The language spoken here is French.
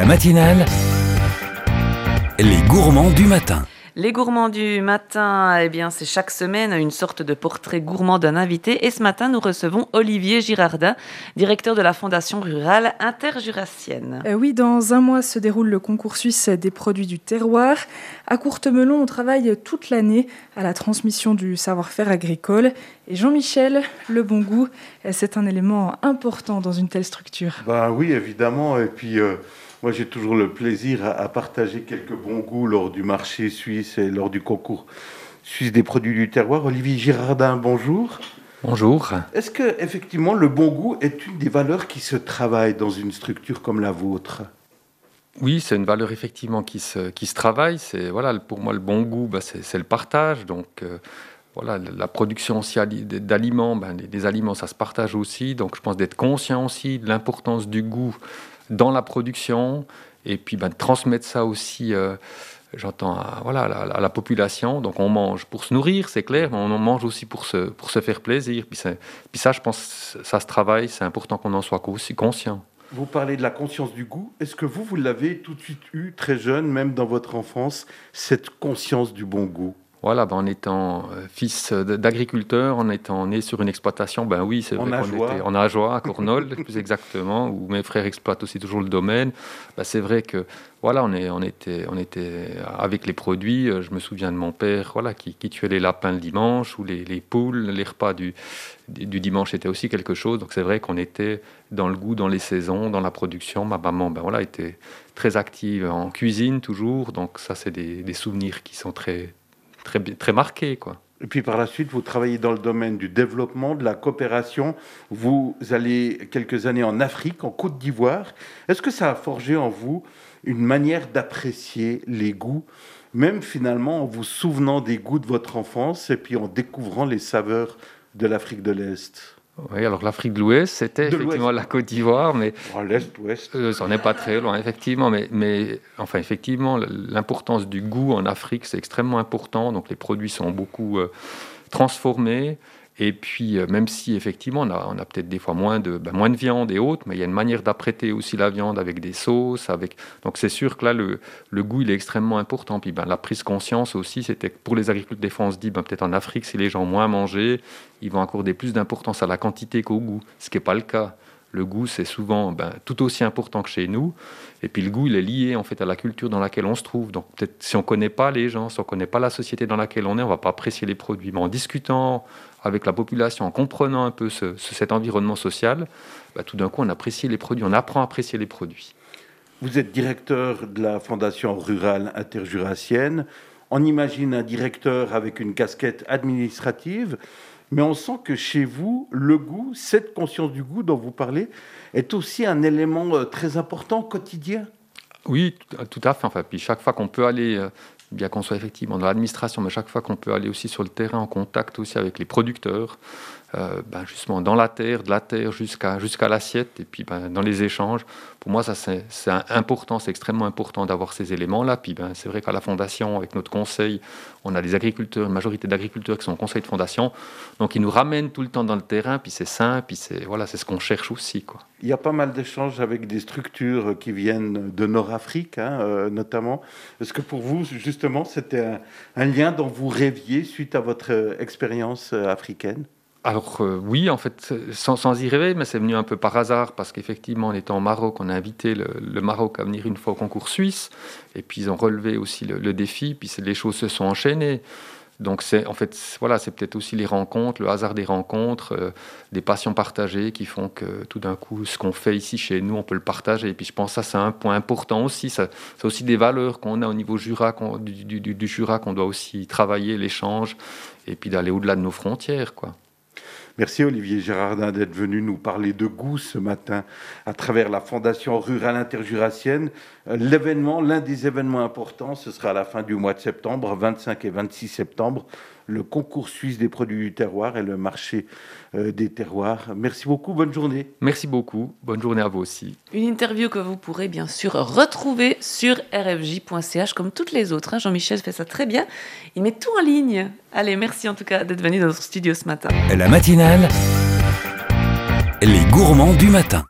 matinale, les gourmands du matin. Les gourmands du matin, c'est chaque semaine une sorte de portrait gourmand d'un invité. Et ce matin, nous recevons Olivier Girardin, directeur de la Fondation rurale interjurassienne. Oui, dans un mois se déroule le concours suisse des produits du terroir. À Courtemelon, on travaille toute l'année à la transmission du savoir-faire agricole. Et Jean-Michel, le bon goût, c'est un élément important dans une telle structure. Oui, évidemment. Et puis, moi, j'ai toujours le plaisir à partager quelques bons goûts lors du marché suisse et lors du concours suisse des produits du terroir. Olivier Girardin, bonjour. Bonjour. Est-ce que, effectivement, le bon goût est une des valeurs qui se travaille dans une structure comme la vôtre ? Oui, c'est une valeur effectivement qui se travaille. Pour moi, le bon goût, c'est le partage. Donc, la production aussi d'aliments, les aliments, ça se partage aussi. Donc, je pense d'être conscient aussi de l'importance du goût dans la production, et puis de transmettre ça aussi, à la population. Donc on mange pour se nourrir, c'est clair, mais on mange aussi pour se faire plaisir. Puis ça, je pense, ça se travaille, c'est important qu'on en soit aussi conscient. Vous parlez de la conscience du goût. Est-ce que vous l'avez tout de suite eu, très jeune, même dans votre enfance, cette conscience du bon goût ? En étant fils d'agriculteur, en étant né sur une exploitation, oui, c'est vrai qu'on était en Ajoie, à Cornol, plus exactement, où mes frères exploitent aussi toujours le domaine. C'est vrai que on était avec les produits. Je me souviens de mon père, qui tuait les lapins le dimanche, ou les poules. Les repas du dimanche étaient aussi quelque chose. Donc c'est vrai qu'on était dans le goût, dans les saisons, dans la production. Ma maman, était très active en cuisine toujours. Donc ça, c'est des souvenirs qui sont très marqué, quoi. Et puis par la suite, vous travaillez dans le domaine du développement, de la coopération. Vous allez quelques années en Afrique, en Côte d'Ivoire. Est-ce que ça a forgé en vous une manière d'apprécier les goûts, même finalement en vous souvenant des goûts de votre enfance et puis en découvrant les saveurs de l'Afrique de l'Est ? Oui, alors l'Afrique de l'Ouest, c'était effectivement la Côte d'Ivoire, mais l'Est-Ouest. Ça n'est pas très loin, effectivement. Mais effectivement, l'importance du goût en Afrique, c'est extrêmement important. Donc les produits sont beaucoup transformés. Et puis, même si effectivement, on a peut-être des fois moins de viande et autres, mais il y a une manière d'apprêter aussi la viande avec des sauces. Donc c'est sûr que là, le goût, il est extrêmement important. Puis la prise de conscience aussi, c'était que pour les agriculteurs, des fois, on se dit, peut-être en Afrique, si les gens ont moins mangé, ils vont accorder plus d'importance à la quantité qu'au goût, ce qui n'est pas le cas. Le goût, c'est souvent tout aussi important que chez nous. Et puis le goût, il est lié en fait à la culture dans laquelle on se trouve. Donc peut-être si on ne connaît pas les gens, si on ne connaît pas la société dans laquelle on est, on ne va pas apprécier les produits. Mais en discutant avec la population, en comprenant un peu cet environnement social, tout d'un coup, on apprécie les produits, on apprend à apprécier les produits. Vous êtes directeur de la Fondation rurale interjurassienne. On imagine un directeur avec une casquette administrative. Mais on sent que chez vous, le goût, cette conscience du goût dont vous parlez, est aussi un élément très important quotidien. Oui, tout à fait. Puis chaque fois qu'on peut aller, bien qu'on soit effectivement dans l'administration, mais chaque fois qu'on peut aller aussi sur le terrain, en contact aussi avec les producteurs, justement dans la terre, de la terre jusqu'à l'assiette, et puis dans les échanges. Pour moi, ça c'est important, c'est extrêmement important d'avoir ces éléments-là. Puis c'est vrai qu'à la Fondation, avec notre conseil, on a des agriculteurs, une majorité d'agriculteurs qui sont au conseil de Fondation, donc ils nous ramènent tout le temps dans le terrain, puis c'est sain, puis c'est ce qu'on cherche aussi, quoi. Il y a pas mal d'échanges avec des structures qui viennent de Nord-Afrique, notamment. Est-ce que pour vous, justement, c'était un lien dont vous rêviez suite à votre expérience africaine ? Alors oui, en fait, sans y rêver, mais c'est venu un peu par hasard, parce qu'effectivement, en étant au Maroc, on a invité le Maroc à venir une fois au concours suisse, et puis ils ont relevé aussi le défi, puis les choses se sont enchaînées. Donc c'est peut-être aussi les rencontres, le hasard des rencontres, des passions partagées qui font que tout d'un coup, ce qu'on fait ici chez nous, on peut le partager. Et puis je pense que ça, c'est un point important aussi. C'est aussi des valeurs qu'on a au niveau Jura, du Jura, qu'on doit aussi travailler, l'échange, et puis d'aller au-delà de nos frontières, quoi. Merci Olivier Girardin d'être venu nous parler de goût ce matin à travers la Fondation rurale interjurassienne. L'un des événements importants, ce sera à la fin du mois de septembre, 25 et 26 septembre, le concours suisse des produits du terroir et le marché des terroirs. Merci beaucoup, bonne journée. Merci beaucoup, bonne journée à vous aussi. Une interview que vous pourrez bien sûr retrouver sur rfj.ch comme toutes les autres. Jean-Michel fait ça très bien, il met tout en ligne. Allez, merci en tout cas d'être venu dans notre studio ce matin. La matinale, les gourmands du matin.